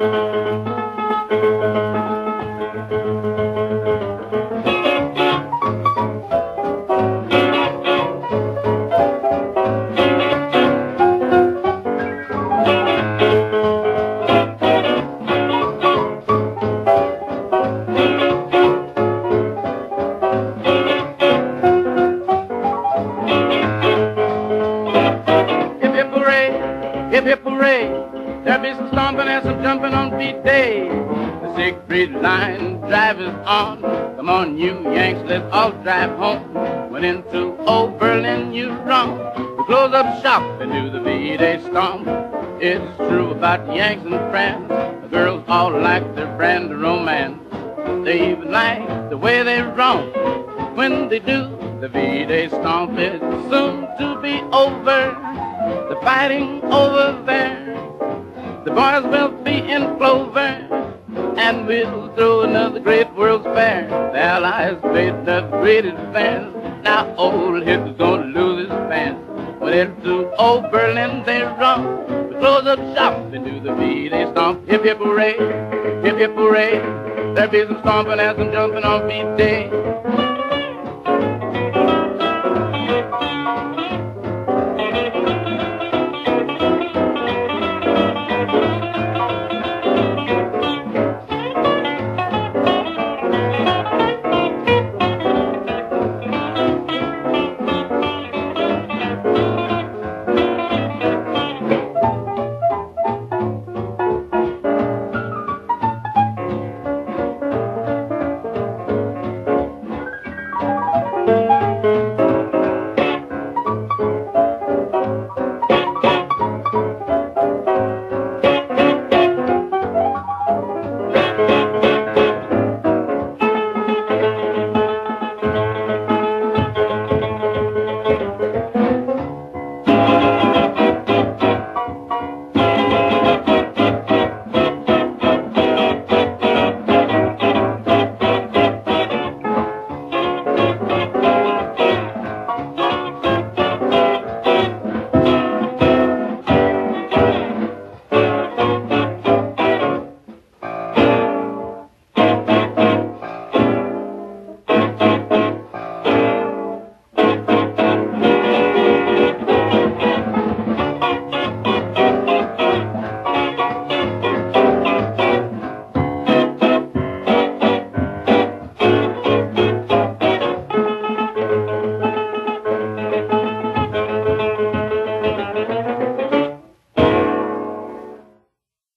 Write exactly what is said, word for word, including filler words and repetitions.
Hip, hip, hooray. There'll be some stomping and some jumping on D-Day. The Siegfried line drive is on. Come on, you Yanks, let's all drive home. Went into old Berlin, you wrong. We close up shop and do the V-Day stomp. It's true about the Yanks and France. The girls all like their brand of romance. They even like the way they romp when they do the V-Day stomp. It's soon to be over, the fighting over there. The boys will be in clover, and we'll throw another great World's Fair. The Allies made another great advance. Now old Hitler's gonna lose his pants. When into old Berlin they run, we close up shop and do the V-Day stomp. Hip hip hooray, hip hip hooray. There'll be some stomping and some jumping on V-Day.